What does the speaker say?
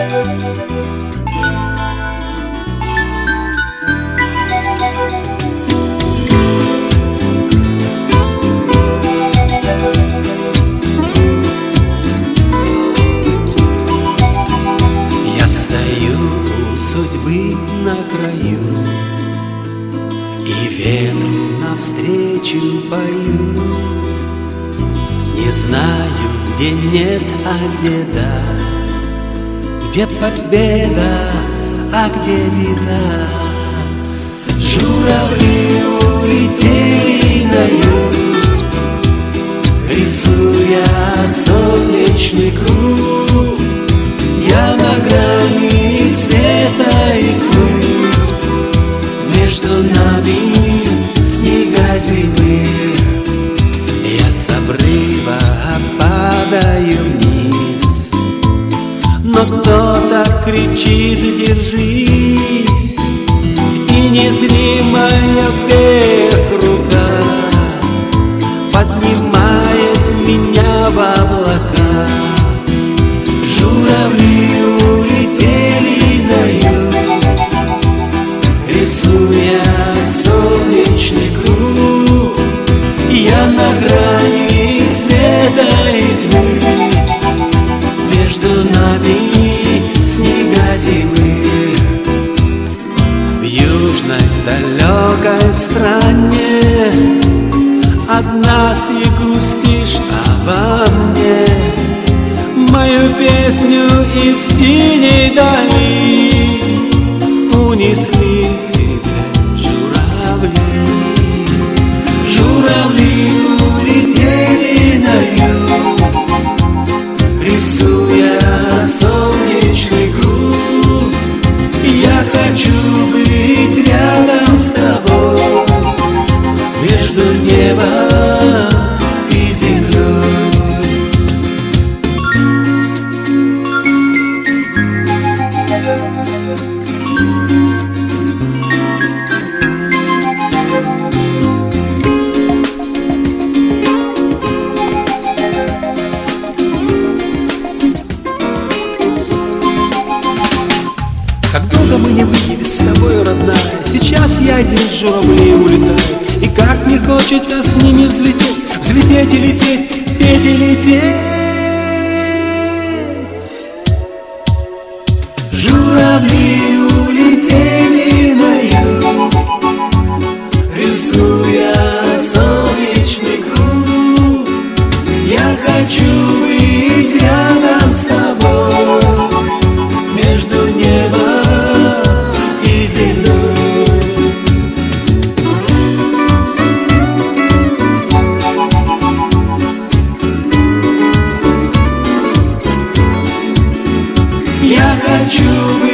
Я стою у судьбы на краю и ветру навстречу пою. Не знаю, где нет, а где да, где победа, а где беда. Журавли улетели на юг, рисуя солнечный круг. Я на грани света и тьмы, между нами снега зимы. Я с обрыва падаю вниз, но кто-то кричит: держись, и незримая вверх рука поднимает меня в облака. Журавли улетели на юг, рисуя солнечный круг. Я на грани света и тьмы, между нами снега зимы. В южной далекой стране одна ты грустишь обо мне. Мою песню из синей дали унесли к тебе журавли. Журавли улетели на юг, рисуя солнечный круг. Я хочу быть рядом с тобой, между небом и землей. Как долго мы не виделись с тобой, родная, сейчас я один с журавлей улетаю. И как мне хочется с ними взлететь, взлететь и лететь, петь и лететь. Журавли улетели на юг, рисуя солнечный круг. Я хочу быть рядом с тобой, между небом и землей. Я хочу